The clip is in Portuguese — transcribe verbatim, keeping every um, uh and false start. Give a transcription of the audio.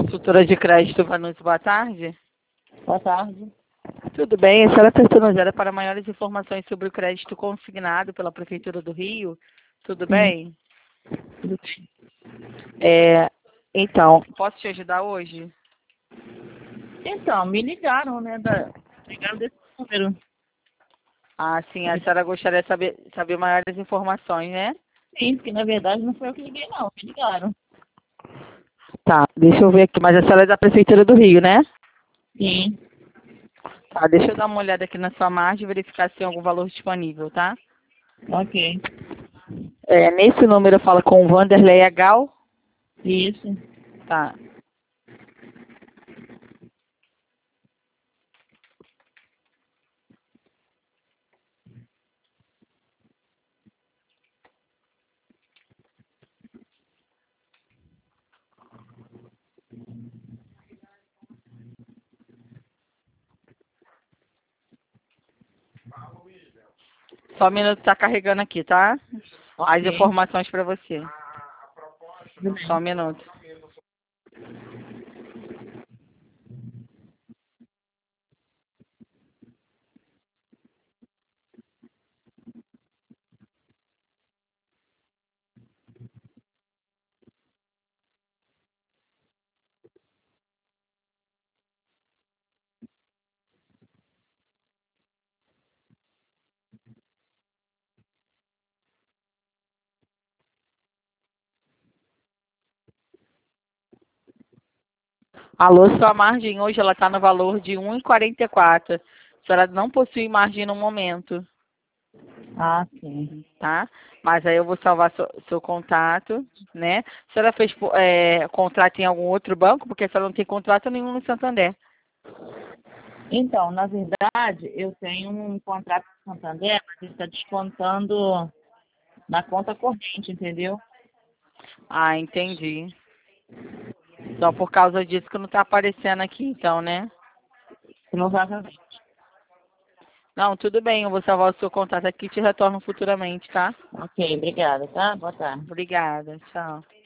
Consultora de crédito, Vanucci, boa tarde. Boa tarde. Tudo bem? A senhora personalizada para maiores informações sobre o crédito consignado pela Prefeitura do Rio. Tudo Sim, bem? tudo bem. É, então, posso te ajudar hoje? Então, me ligaram, né? Da... Ligaram desse número. Ah, sim, a senhora gostaria de saber, saber maiores informações, né? Sim, porque na verdade não foi eu que liguei, não. Me ligaram. Tá, deixa eu ver aqui, mas a senhora é da Prefeitura do Rio, né? Sim, Tá, deixa eu dar uma olhada aqui na sua margem e verificar se tem algum valor disponível, tá? ok. É, nesse número eu falo com o Vanderlei Gal. Isso. Tá. Só um minuto, tá carregando aqui, tá? As Ok. informações para você. Tudo Só um bem. minuto. Alô, sua margem hoje ela está no valor de um e quarenta e quatro. A senhora não possui margem no momento, Ah, sim. tá? Mas aí eu vou salvar seu, seu contato, né? A senhora fez é, contrato em algum outro banco? Porque a senhora não tem contrato nenhum no Santander. Então, na verdade, eu tenho um contrato com o Santander, mas ele está descontando na conta corrente, entendeu? Ah, entendi. Só por causa disso que não está aparecendo aqui, então, né? Provavelmente. Não, tudo bem, eu vou salvar o seu contato aqui e te retorno futuramente, tá? Ok, obrigada, tá? Boa tarde. Obrigada, tchau.